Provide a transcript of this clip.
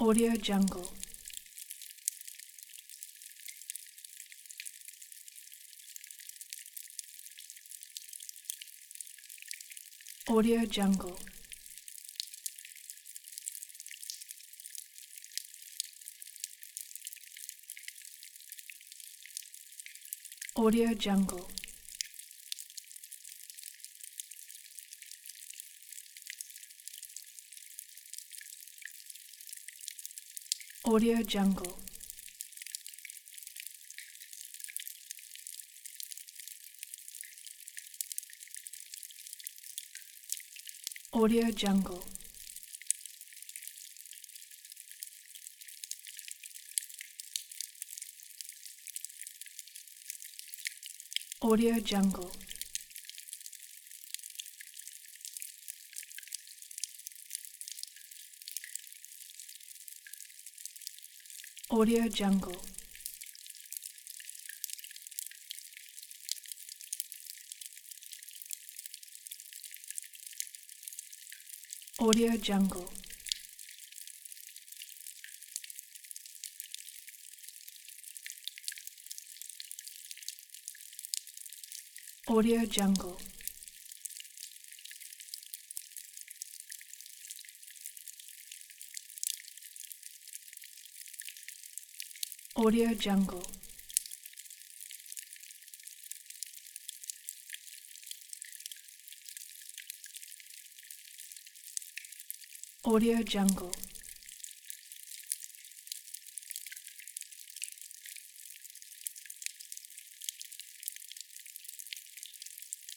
Audio Jungle. Audio Jungle. Audio Jungle. Audio Jungle. Audio Jungle. Audio Jungle. Audio Jungle. Audio Jungle. Audio Jungle. Audio Jungle. Audio Jungle.